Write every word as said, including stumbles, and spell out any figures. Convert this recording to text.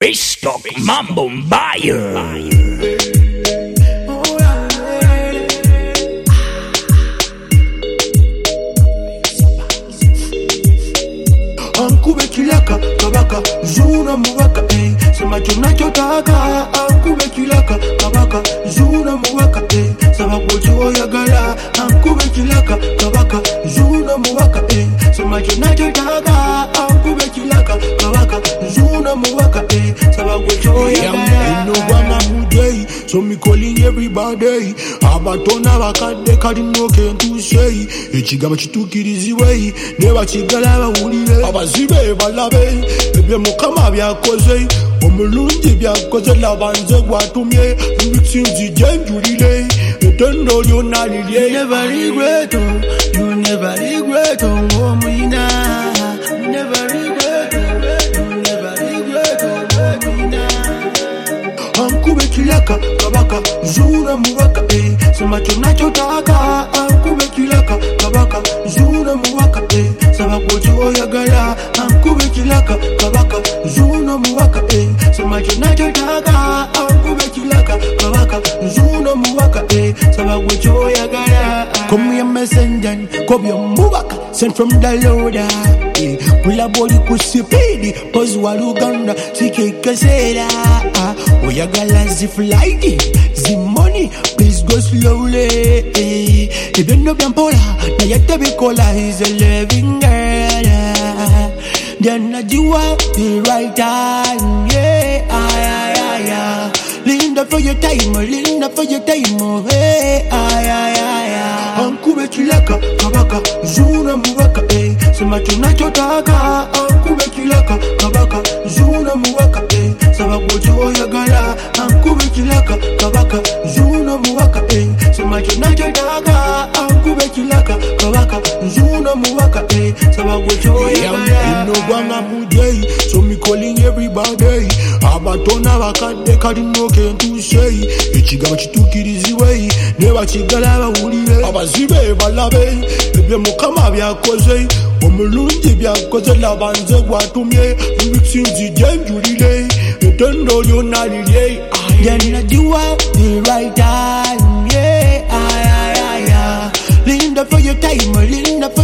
Stock Mambo Mbaya. Ankube kilaka kabaka zuna muwaka eh sema tunacho taka ankube kilaka kabaka zuna muwaka eh sababu jo yagala ankube kilaka kabaka zuna muwaka eh sema tunacho taka ankube kilaka kabaka zuna muwaka eh sababu jo yagala no banga mudei so me calling everybody abatona bakade kali no kentu say ekigaba kitukiriziwe ne bakigala bawulire abazibe balabe ebye mukama byakoze omulungi byakoze labanze gwatumye ebitsinzi genjulire etendo lyonalilye never regret you never regret oh muina never regret you never regret oh muina ankube kilaka kabaka zuna muwaka eh sema tunacho taka ankube kilaka kabaka zuna muwaka eh sababu jo yagala ankube kilaka kabaka zuna muwaka eh sema tunacho taka ankube kilaka kabaka zuna muwaka eh sababu jo yagala come your messenger come your muwaka sent from the Lord eh kula boli kusipidi pose wa Uganda sikekesera oyagala ziflighty zi money please go slowly eh even no byampola na yete bikola is a living girl then I do the right time yeah ay ay ay ay Linda for your time Linda for your time oh hey ay ay ay ay ankube kilaka kabaka zuna muwaka eh sema tunacho taka ankube kilaka kabaka zuna muwaka eh sababu jo yagala ankube kilaka kabaka zuna muwaka eh sema tunacho taka ankube kilaka kabaka zuna muwaka eh sababu jo yagala no banga mudei so me calling everybody abatona bakade kali no kentu say ekigaba kitukiriziwe ne bakigala bawulire abazibe balabe ebye mukama byakoze omulungi byakoze labanze gwatumye ebitsinzi genjulire etendo lyonalilye then I do the right time yeah ay ay ay ay Linda for your time Linda for